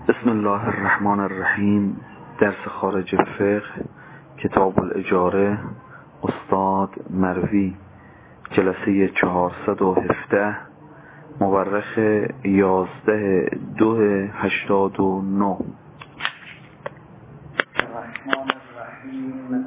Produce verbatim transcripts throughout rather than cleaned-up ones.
بسم الله الرحمن الرحیم. درس خارج فقه، کتاب الاجاره، استاد مروی، جلسه چهارصد و هفده، مورخ یازده دو هشتاد و نه. الرحمن الرحیم.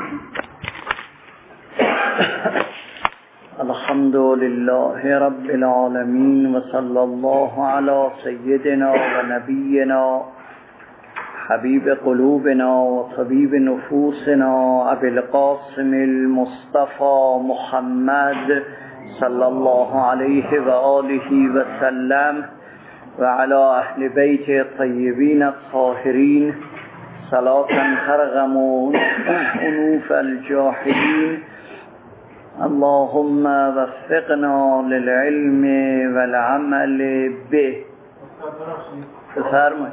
الحمد لله رب العالمین و صلی الله علی سیدنا و نبینا حبیب قلوبنا و طبیب نفوسنا ابی القاسم المصطفى محمد صلی الله علیه و آله و سلم و علی اهل بیت الطیبین الطاهرین صلاة ترغم انوف الجاحدین. اللهم وفقنا للعلم والعمل به. بفرمایید.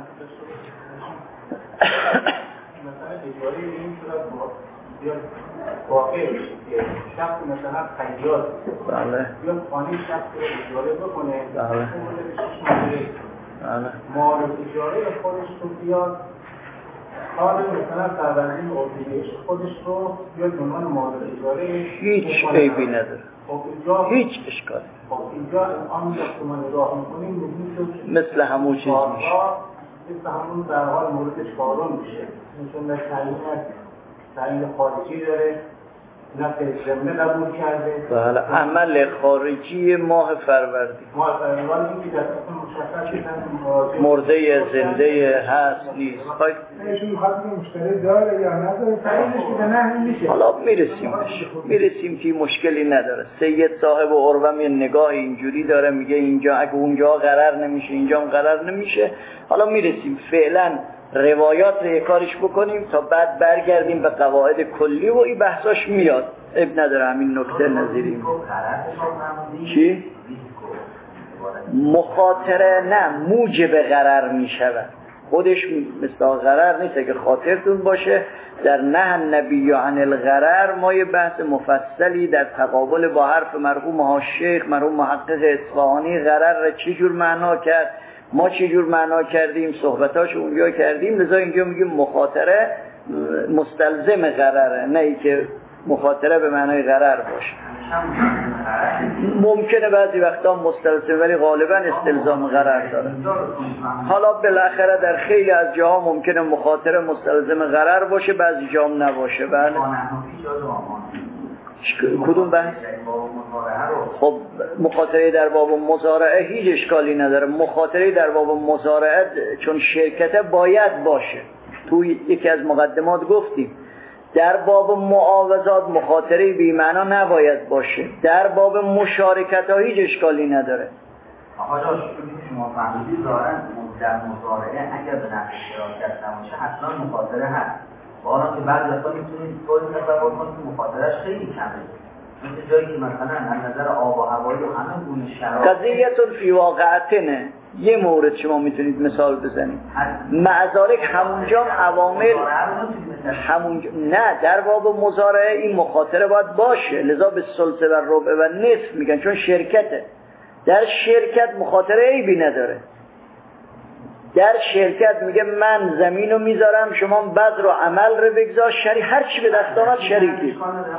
مثلا اجاره این صورت بیاد واقع بشه که شخص مثلا خیاط بله بیاد خانه شخص رو اجاره بکنه، بله بله مال اجاره خودش رو بیاد حال مثلا فروردین اردیبهشت خودش رو بیاد به عنوان مال اجاره هیچ عیبی نداره، خب اینجا هیچ اشکالی. خب اینجا آن وقت ما نگاه می‌کنیم می‌بینیم مثل همون چیز میشه، مثل همون در حال مورد چهارم میشه، چون در تعیین تعیین خارجی داره، نه ضمن قبول کرده. بله عمل خارجی ماه فروردین، ماه فروردین این که در اصل مشخص مرده زنده هست نیست. ایشون می‌خواد که مشکلی داره یا نداره، تعیینش که نه میشه. حالا میرسیم میرسیم که مشکلی نداره. سید صاحب و عروه یه نگاه اینجوری داره، میگه اینجا اگه اونجا قرار نمیشه اینجا هم قرار نمیشه. حالا میرسیم، فعلا روایات رو کارش بکنیم تا بعد برگردیم به قواعد کلی و این بحثاش میاد. اب نداره همین نکته نظیریم. چی؟ مخاطره نه موجب غرر میشود، خودش مثل غرر نیست. اگه خاطرتون باشه در نهی النبی عن الغرر ما یه بحث مفصلی در تقابل با حرف مرحوم ها شیخ مرحوم محقق اصفهانی غرر را چه جور معنا کرد، ما چه جور معنا کردیم، صحبتاشو اونجا کردیم. لذا اینجا میگیم مخاطره مستلزم غرره، نه ای که مخاطره به معنای غرر باشه. ممکنه بعضی وقتا مستلزم ولی غالبا استلزام غرر داره. حالا بالاخره در خیلی از جاها ممکنه مخاطره مستلزم غرر باشه، بعضی جاها نباشه. بله کدوم بحث؟ خب مخاطره در باب مزارعه هیچ اشکالی نداره. مخاطره در باب مزارعه چون شرکت باید باشه، تو یکی از مقدمات گفتیم در باب معاوضات مخاطره بی معنا نباید باشه. در باب مشارکت ها هیچ اشکالی نداره. آقا جان شما فهمیدید ظاهرا در مزارعه اگر به نفع شراکت نباشه حتما مخاطره هست، بالا که بعضی وقتا میتونید طوری تصور کنید که مخاطرهش خیلی کمه، مثل جایی که مثلا از نظر آب و هوایی و همه گونه شرایط قضیه فی واقعتنه. یه مورد شما میتونید مثال بزنید، معذارک همونجا عوامل همونجا نه در باب مزارعه این مخاطره باید باشه، لذا به ثلث و ربع و نصف میگن چون شرکته. در شرکت مخاطره عیبی نداره. در شرکت میگه من زمین رو میذارم شما بذر و عمل رو بگذار، شریک هر چی به دست آمد شریکی.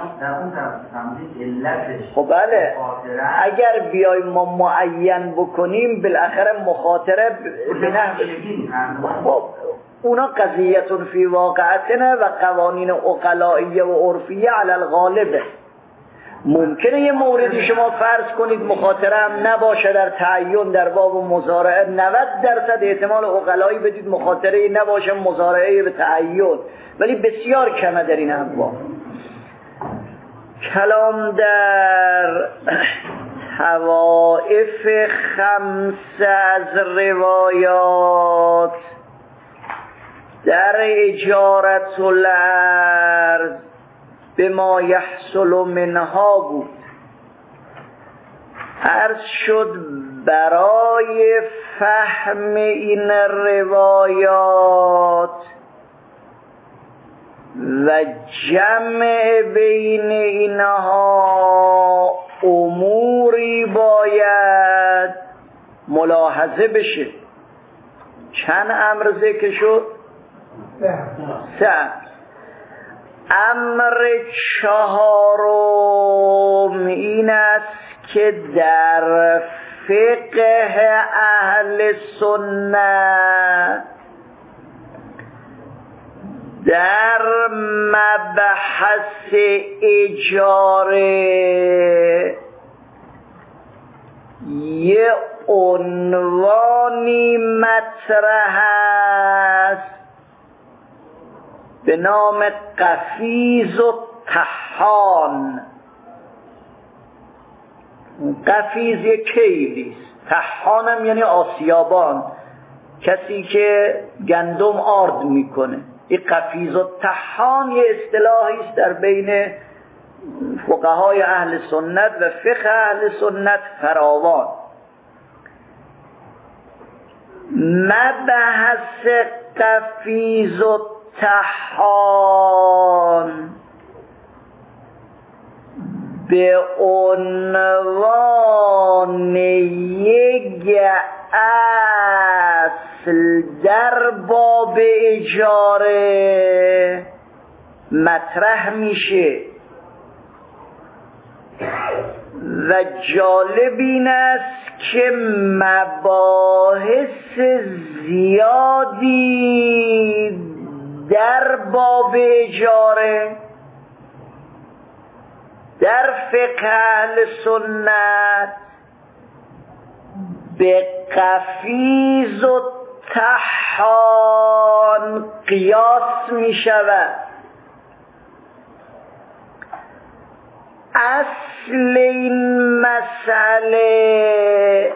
خب بله اگر بیایم ما معین بکنیم بالاخره مخاطره بنه خب اونا قضیتون فی واقعتنا و قوانین عقلائیه و عرفیه علی الغالبه. ممکنه یه موردی شما فرض کنید مخاطره هم نباشه در تعین در باب مزارعه، نود درصد احتمال عقلایی بدید مخاطره نباشه مزارعه به تعین، ولی بسیار کمه در این ابواب. کلام در طوائف خمس از روایات در اجارت الارض به ما یحصل منها بود. عرض شد برای فهم این روایات و جمع بین اینها اموری باید ملاحظه بشه. چند امر ذکر شد؟ سه. امر چهارم این است که در فقه اهل سنت در مبحث اجاره یه عنوانی مطرح است به نام قفیز و طحان. قفیز یک کیلیست، طحانم یعنی آسیابان، کسی که گندم آرد میکنه. این قفیز و طحان یه اصطلاحی است در بین فقهای اهل سنت و فقه اهل سنت فراوان. مبحث قفیز و طحان به عنوان یک اصل در باب اجاره مطرح میشه و جالب این است که مباحث زیادی در باب اجاره در فقه اهل سنت به قفیز و طحان قیاس می شود. اصل این مسئله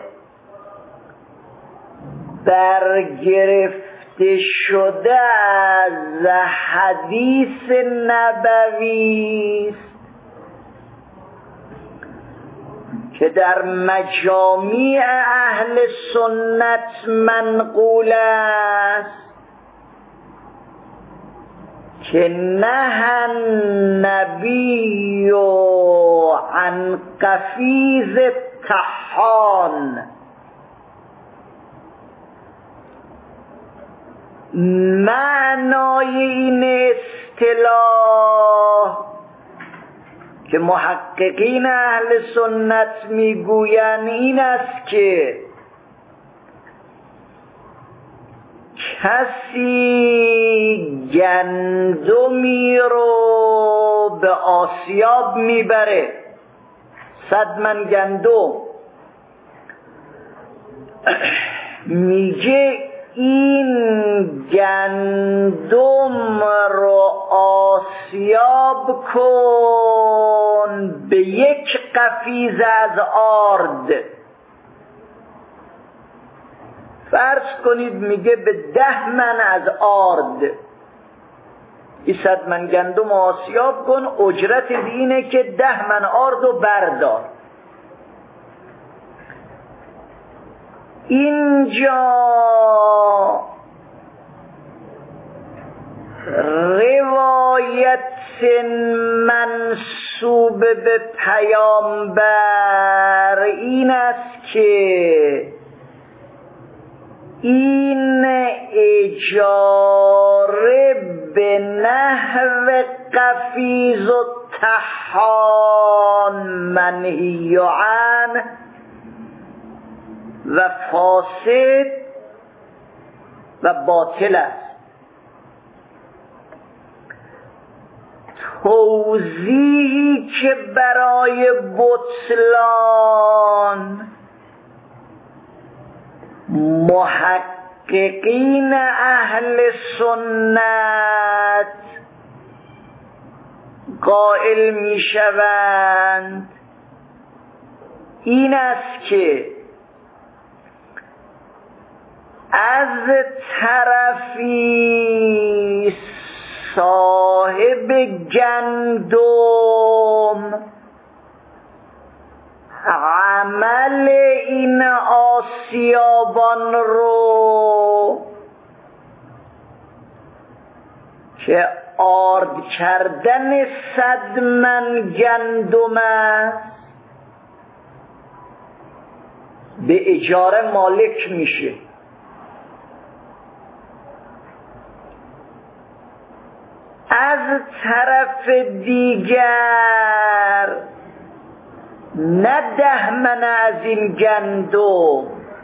برگرفته شده از حدیث نبوی است که در مجامع اهل سنت منقول است که نهى النبی عن قفیز طحان. معنای این اصطلاح که محققین اهل سنت میگویند این است که کسی گندمی رو به آسیاب میبره، صد من گندم، میگه این گندم رو آسیاب کن به یک قفیز از آرد. فرض کنید میگه به ده من از آرد، این صد من گندم آسیاب کن، اجرت اینه که ده من آرد رو بردار. اینجا روایت منسوب به پیامبر این است که این اجاره به نحو قفیز و طحان منهی عنه و فاسد و باطل است. توضیحی که برای بطلان محققین اهل سنت قائل می شوند این است که از طرفی صاحب گندم عمل این آسیابان رو که آرد کردن صد من گندم است به اجاره مالک میشه. از طرف دیگر نه ده من از این گندم،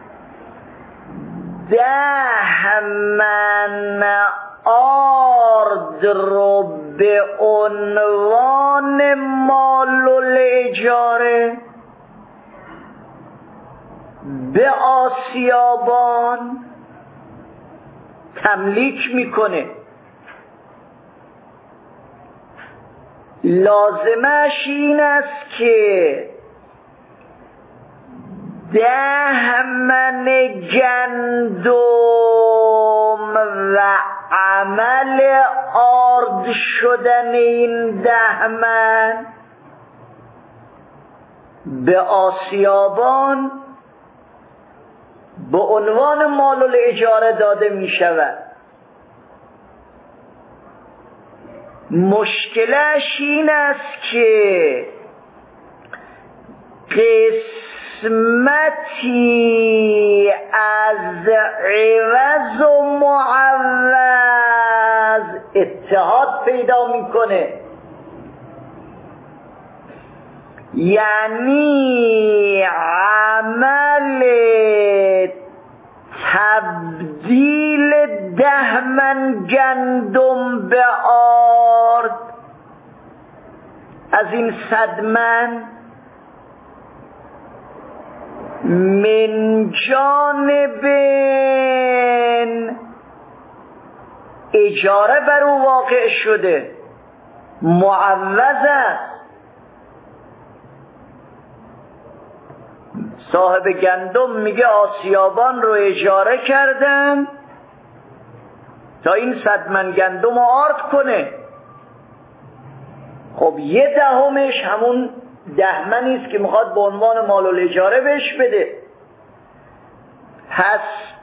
ده من آرد رو به عنوان مال الاجاره به آسیابان تملیک میکنه. لازمش این است که ده من گندم و عمل آرد شدن این ده من به آسیابان به عنوان مال الاجاره داده می شود. مشکلش این است که قسمتی از عوض و معوض اتحاد پیدا میکنه، یعنی عمل تبدیل ده من گندم به آرد از این صد من من جانب اجاره بر او واقع شده، معوض است. صاحب گندم میگه آسیابان رو اجاره کردم تا این صد من گندم رو آرد کنه. خب یه دهمش همون ده منی است که میخواد به عنوان مال الاجاره بهش بده. پس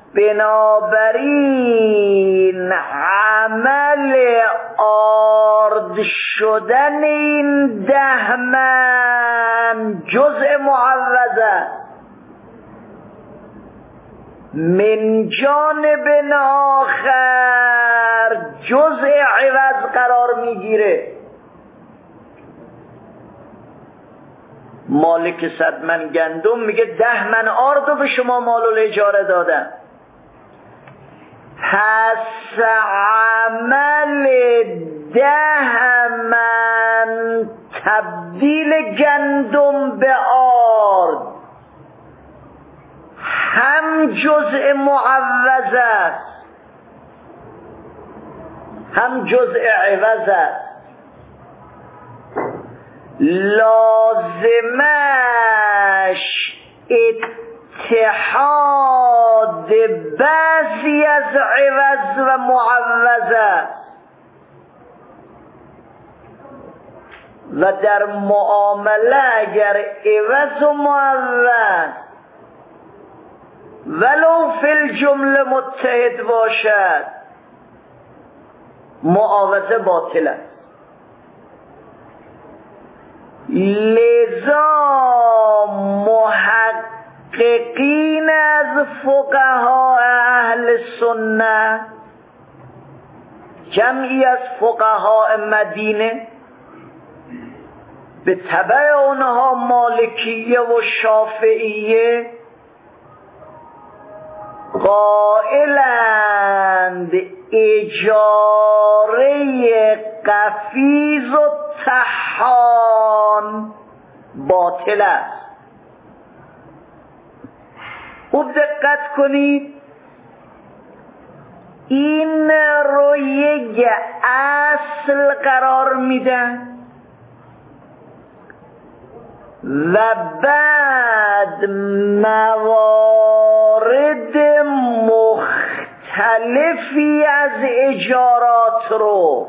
بنابراین عمل آرد شدن این ده من جزء معوض است، من جانب آخر جزء عوض قرار میگیره. مالک صد من گندم میگه ده من آرد رو به شما مال الاجاره دادم، پس عمل ده من تبدیل گندم به آرد هم جزء معوض است هم جزء عوض است. لازمش اتحاد بعضی از عوض و معوض است و در معامله اگر عوض و معوض ولو فی الجمله متحد باشد معاوضه باطل است. لذا محققین از فقها اهل سنت، جمعی از فقها مدینه، به تبع اونها مالکیه و شافعیه، قائلند اجاره قفیز و طحان باطل است. خوب دقت کنید، این رو یک اصل قرار میدن و بعد موارد مختلفی از اجارات رو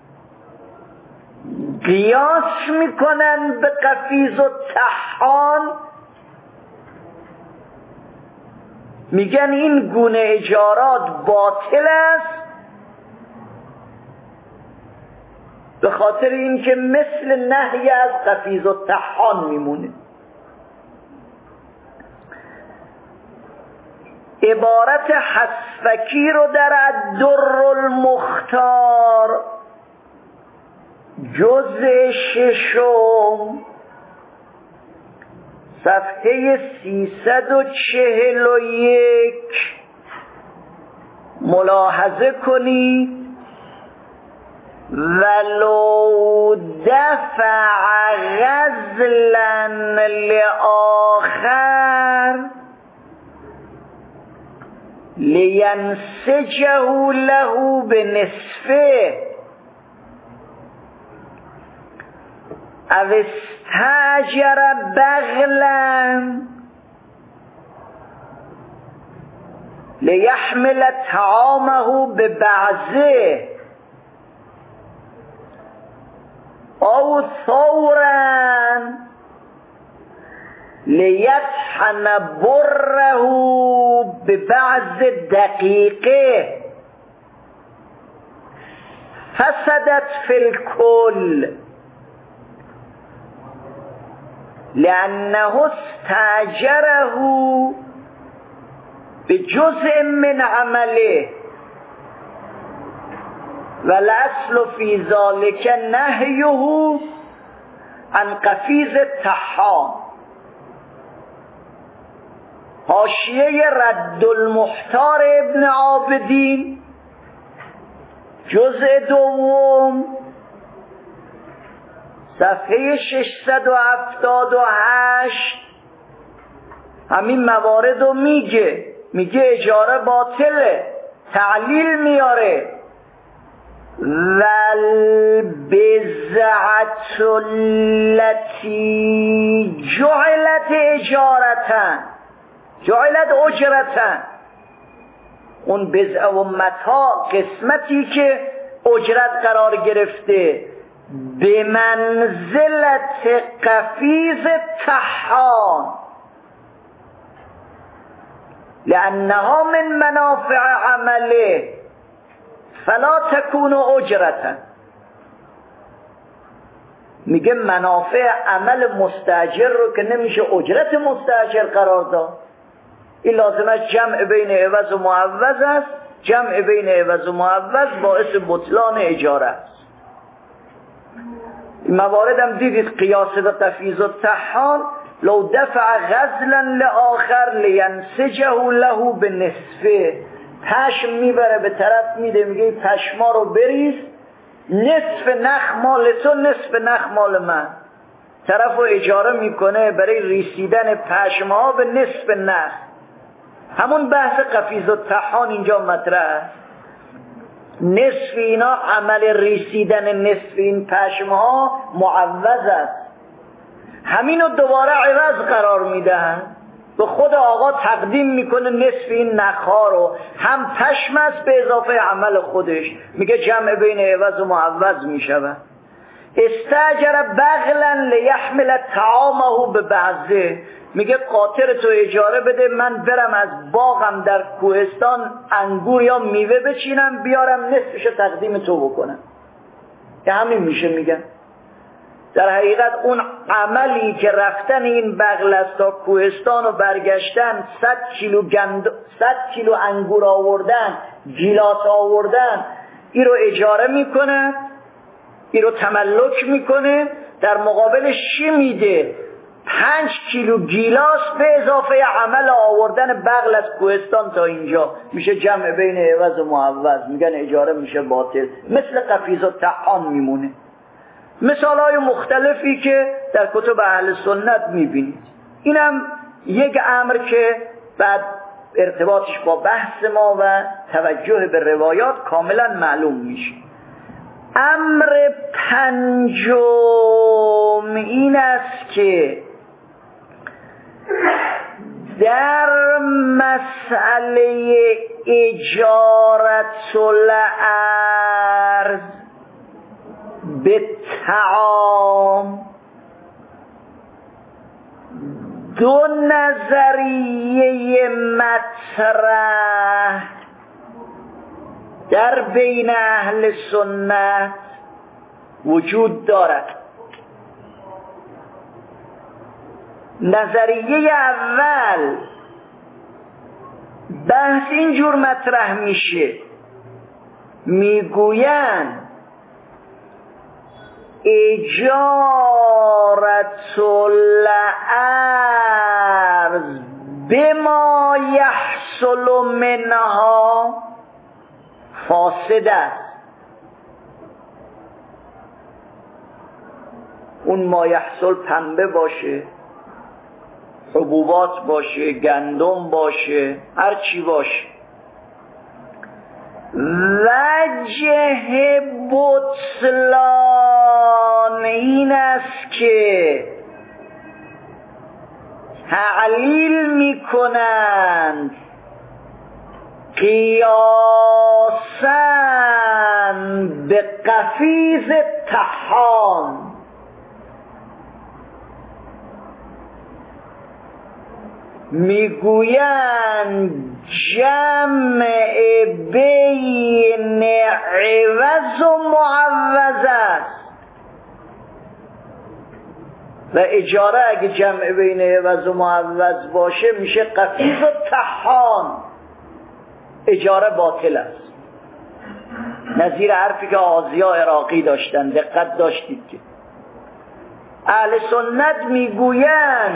قیاس میکنن به قفیز و طحان، میگن این گونه اجارات باطل است به خاطر اینکه مثل نهی از قفیز و طحان میمونه. عبارت حسفکی رو در الدر المختار جزء ششم صفحه سیصد و چهل و یک ملاحظه کنید. ولو دفع غزلا لآخر لینسجه له بنصفه او استاجر بغلا لیحمل طعامه ببعضه او ثورا لیطحن بره ببعض دقیقه فسدت فی الکل لأنه استاجره بجزء من عمله والاصل فی ذلک نهیه عن قفیز الطحان. حاشیه رد المحتار ابن عابدین جزء دوم صفحه ششصد و هفتاد و هشت همین موارد رو میگه میگه اجاره باطله، تعلیل میاره. والبزعة التي جعلت اجارتن جعلت اجرتن، اون بزع و متاع قسمتی که اجرت قرار گرفته به منزلت قفیز طحان لأنها من منافع عمله فلا تكون اجرتا. میگه منافع عمل مستاجر رو که نمیشه اجرت مستاجر قرار داد. این لازمش جمع بین عوض و معوض است. جمع بین عوض و معوض باعث بطلان اجاره است. این موارد هم دیدید قیاس به قفیز و طحان. لو دفع غزلا لآخر لینسجه له به نصفه، پشم میبره به طرف میده میگه پشما رو بریز، نصف نخ مال تو نصف نخ مال من. طرف رو اجاره میکنه برای ریسیدن پشما به نصف نخ. همون بحث قفیز و طحان اینجا مطرح است. نصف اینا عمل ریسیدن نصف این پشمها معوض است. همینو دوباره عوض قرار میدن. به خود آقا تقدیم میکنه نصف این نخها رو، هم پشم است به اضافه عمل خودش. میگه جمع بین عوض و معوض میشود. استاجر بغلا لیحمل طعامه به بعضه، میگه قاطر تو اجاره بده من برم از باغم در کوهستان انگور یا میوه بچینم بیارم نصفشو تقدیم تو بکنم. که همین میشه. میگن در حقیقت اون عملی که رفتن این بغل است تا کوهستان و برگشتن صد کیلو گند صد کیلو انگور آوردن، گیلاس آوردن، این رو اجاره میکنه، این رو تملک میکنه، در مقابلش چی میده؟ پنج کیلو گیلاس به اضافه عمل آوردن بغل از کوهستان تا اینجا. میشه جمع بین عوض و معوض. میگن اجاره میشه باطل. مثل قفیز و طحان میمونه. مثال های مختلفی که در کتب اهل سنت میبینید. اینم یک امر که بعد ارتباطش با بحث ما و توجه به روایات کاملا معلوم میشه. امر پنجم این است که در مسئله اجارت الارض به طعام دو نظریه مطرح در بین اهل سنت وجود دارد. نظریه اول بحث اینجور مطرح میشه، میگویند اجارت الارض بما یحصل منها فاسد است. اون ما یحصل پنبه باشه، حبوبات باشه، گندم باشه، هر چی باشه. وجه بطلان این است که تعلیل می کنند قیاساً به قفیز طحان. میگویند جمع بین عوض و معوض است و اجاره اگه جمع بین عوض و معوض باشه میشه قفیز و طحان. اجاره باطل است، نظیر حرفی که آزیا عراقی داشتن. دقت داشتید که اهل سنت میگویند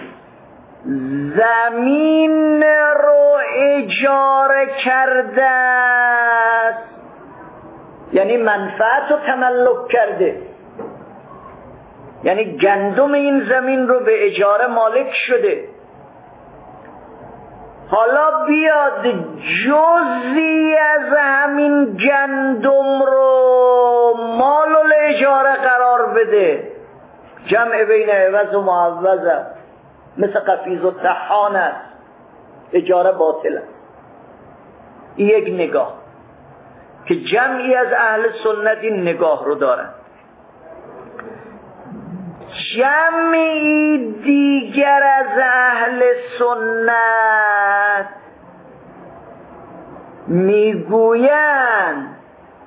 زمین رو اجاره کرده است، یعنی منفعت رو تملک کرده، یعنی گندم این زمین رو به اجاره مالک شده. حالا بیاد جزئی از همین گندم رو مال الاجاره قرار بده، جمع بین عوض و معوض است، مثل قفیز و طحان است، اجاره باطل است. یک نگاه که جمعی از اهل سنت این نگاه رو دارن. جمعی دیگر از اهل سنت میگویند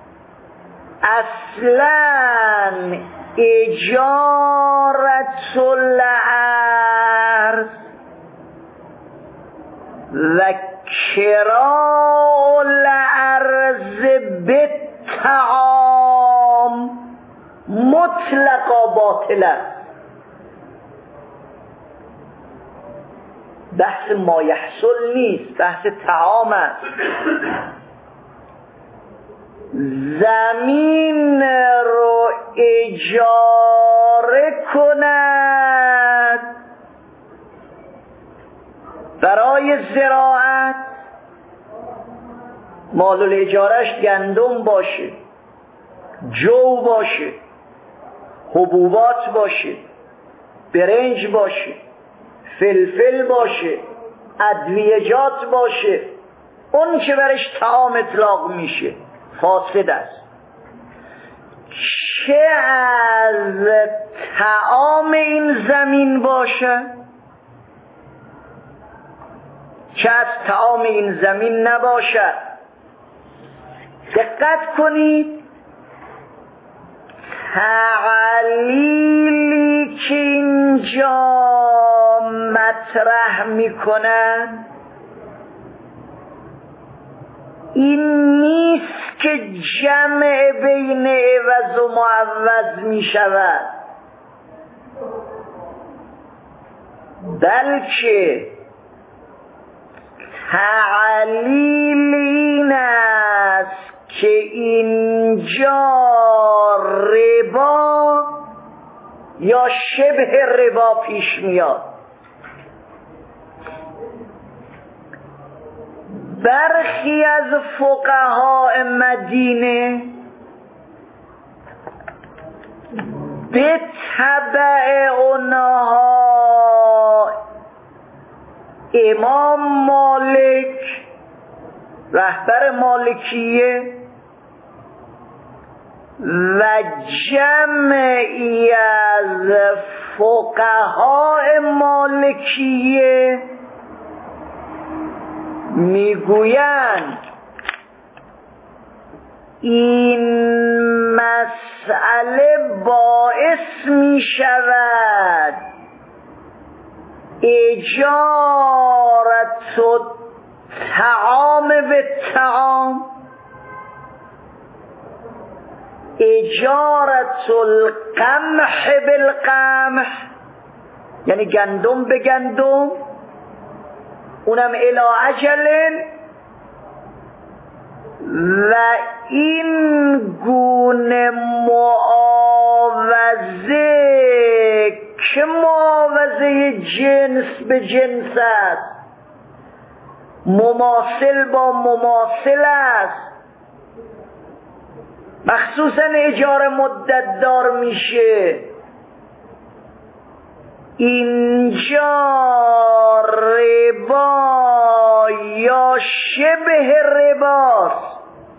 اصلاً اجارت الارض و کراء الارض بالطعام مطلقا باطل است. بحث ما یحصل نیست، بحث طعام است. زمین رو اجاره کند برای زراعت، مال الاجارش گندم باشه، جو باشه، حبوبات باشه، برنج باشه، فلفل باشه، ادویجات باشه، اون که برش طعام اطلاق میشه فاسد است. چه از طعام این زمین باشه، چه از طعام این زمین نباشد. دقت کنید، تعلیلی که اینجا مطرح میکنن این نیست که جمع بین عوض و معوض می شود، بلکه تعلیل این است که اینجا ربا یا شبه ربا پیش میاد. برخی از فقهای مدینه به تبع اونها امام مالک رهبر مالکیه و جمعی از فقهای مالکیه میگویند این مسئله باعث می شود اجارت طعام به طعام اجارت القمح بالقمح، یعنی گندم به گندم، اونم الی اجل. و این گونه معاوضه که معاوضه جنس به جنس است، مماثل با مماثل است، مخصوصا اجاره مدت دار میشه. اینجا ربا یا شبه رباست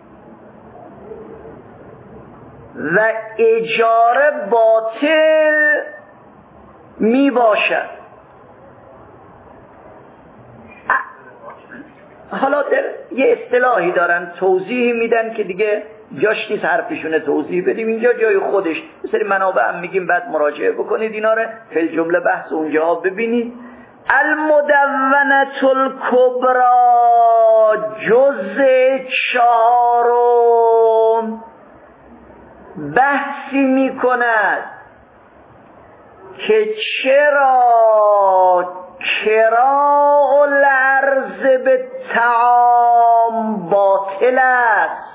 و اجاره باطل می باشد. حالا در یه اصطلاحی دارن توضیح میدن که دیگه جاش نیست حرفشونه توضیح بدیم، اینجا جای خودش. مثل منابع هم میگیم بعد مراجعه بکنید اینا رو، فی جمله بحث اونجا ببینید. المدونة الکبری جزء چهارم بحثی میکند که چرا کراء العرض به طعام باطل است.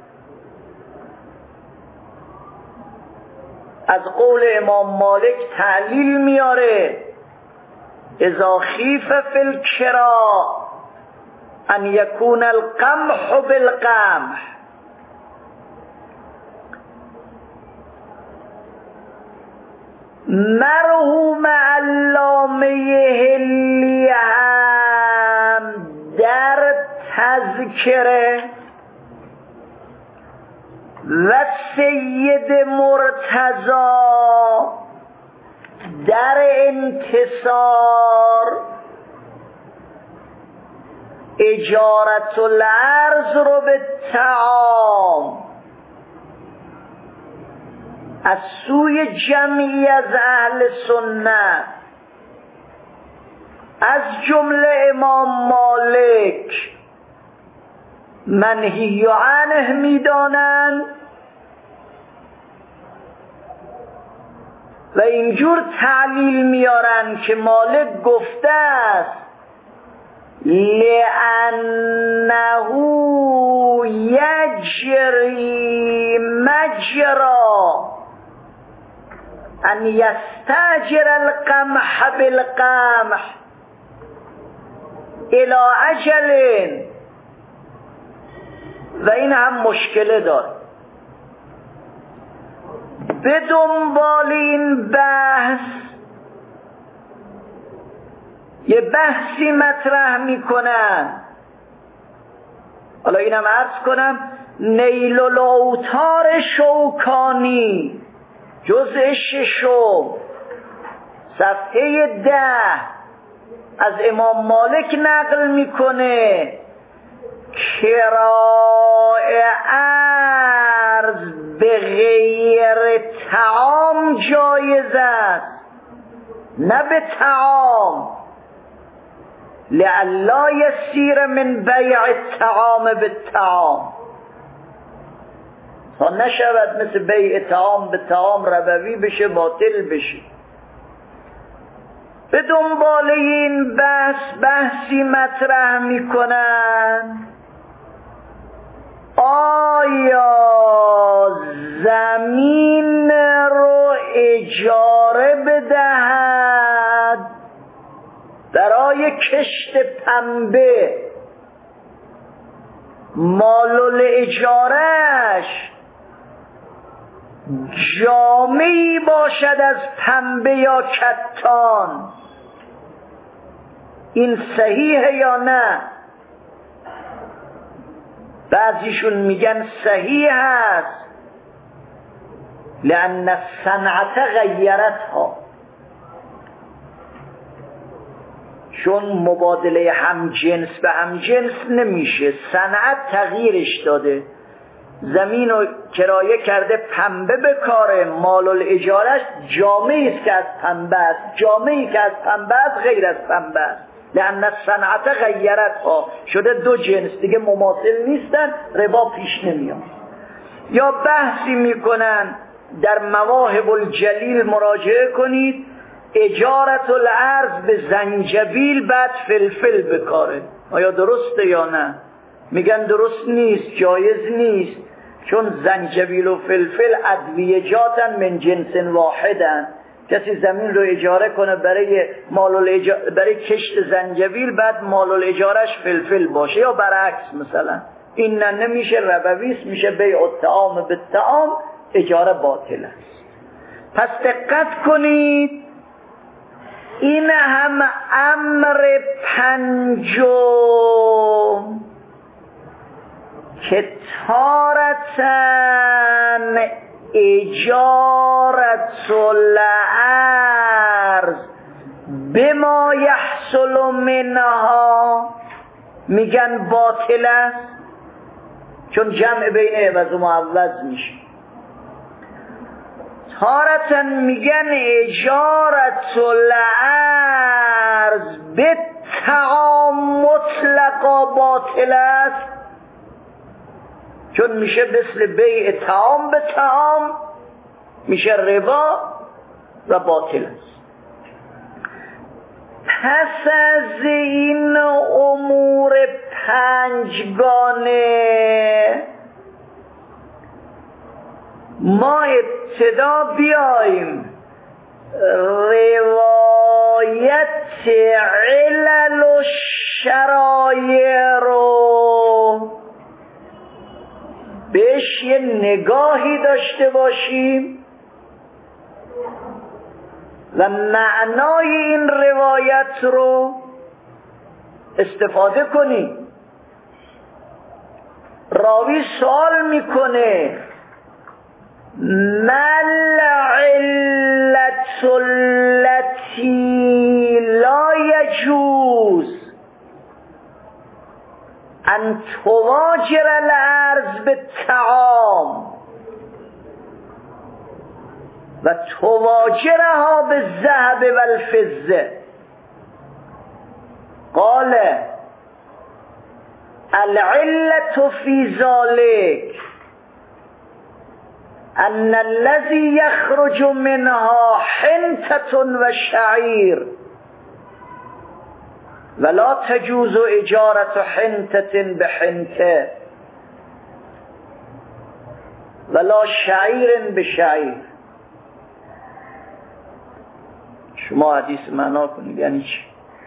از قول امام مالک تعلیل میاره: اذا خیف فی الکراء ان یکون القمح بالقمح. مرحوم علامه حلی هم در تذکره و سید مرتضی در انتصار اجارت الارض رو به طعام از سوی جمعی از اهل سنت از جمله امام مالک منهی عنه میدانند و اینجور تعلیل میارن که مالک گفته است لأنه یجری مجرا ان یستاجر القمح بالقمح الى اجل. و این هم مشکله داره. به دنبال این بحث یه بحثی مطرح میکنن. حالا اینم عرض کنم، نیل الاوتار شوکانی جزء ششم صفحه ده از امام مالک نقل میکنه: کراء ارز به غیر طعام جایز است، نه به طعام، لئلا یسیر من بیع الطعام بالطعام، تا نشود مثل بیع طعام به طعام ربوی بشه، باطل بشه. به دنبال این بحث بحثی مطرح میکنن: آیا زمین رو اجاره بدهد برای کشت پنبه، مال الاجارهش جامعی باشد از پنبه یا کتان، این صحیحه یا نه؟ بعضیشون میگن صحیح است، لأن الصنعت غیرتها، چون مبادله هم جنس به هم جنس نمیشه، صنعت تغییرش داده، زمین رو کرایه کرده پنبه بکاره، مال الاجارش جامعی است که از پنبه است، جامعی که از پنبه است غیر از پنبه است، لأن الصنعت غیرتها، شده دو جنس دیگه مماثل نیستن، ربا پیش نمیاد. یا بحثی میکنن در مواهب الجلیل مراجعه کنید، اجارت الارض به زنجبیل بعد فلفل بکاره. آیا درسته یا نه؟ میگن درست نیست، جایز نیست، چون زنجبیل و فلفل ادویجاتن من جنس واحدن. کسی زمین رو اجاره کنه برای مال الاجاره، برای کشت زنجبیل، بعد مال الاجارش فلفل باشه، یا برعکس مثلا، این نه نمیشه، ربویست، میشه بیع الطعام بالطعام، اجاره باطل است. پس دقت کنید، این هم امر پنجم که تارتن اجارت الارض بما یحصل منها میگن باطل است، چون جمع بین عوض و معوض میشه. تارتن میگن اجارت الارض به طعام مطلقا باطل است، چون میشه مثل بیع طعام به طعام، میشه ربا و باطل است. پس از این امور پنجگانه ما ابتدا بیاییم روایت علل و شرایع رو بهش یه نگاهی داشته باشیم و معنای این روایت رو استفاده کنیم. راوی سوال میکنه مل علت التي لا يجوز ان تواجر الارض بالطعام و تواجرها بالذهب والفضه. قال العلة في ذلك ان الذي يخرج منها حنطة وشعير ولا تجوز اجارة حنطة بحنطة ولا شعير بشعير. شما حدیث معنا کنید یعنی چی؟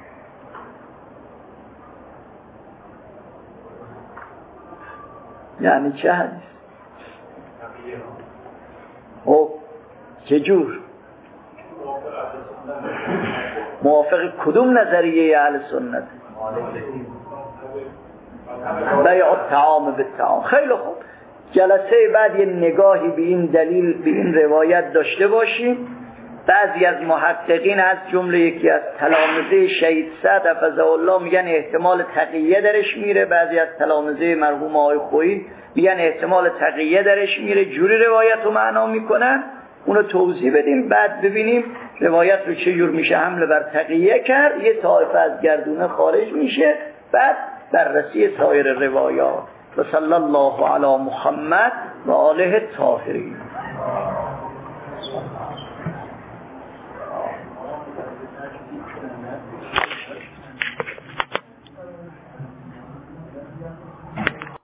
یعنی چه حدیث؟ او چجور؟ موافق کدوم نظریه اهل سنت؟ بیع الطعام بالطعام. خیلی خوب، جلسه بعد یه نگاهی به این دلیل، به این روایت داشته باشیم. بعضی از محققین از جمله یکی از تلامذه شهید سعد حفظه الله میگن احتمال تقیه درش میره، بعضی از تلامذه مرحوم آقای خویی میگن احتمال تقیه درش میره، جوری روایت رو معنا میکنن. اونو توضیح بدیم، بعد ببینیم روایت رو چه جور میشه حمله بر تقیه کرد، یه طایفه از گردونه خارج میشه، بعد بررسی سایر روایات. و صلی الله علی محمد و آله الطاهرین.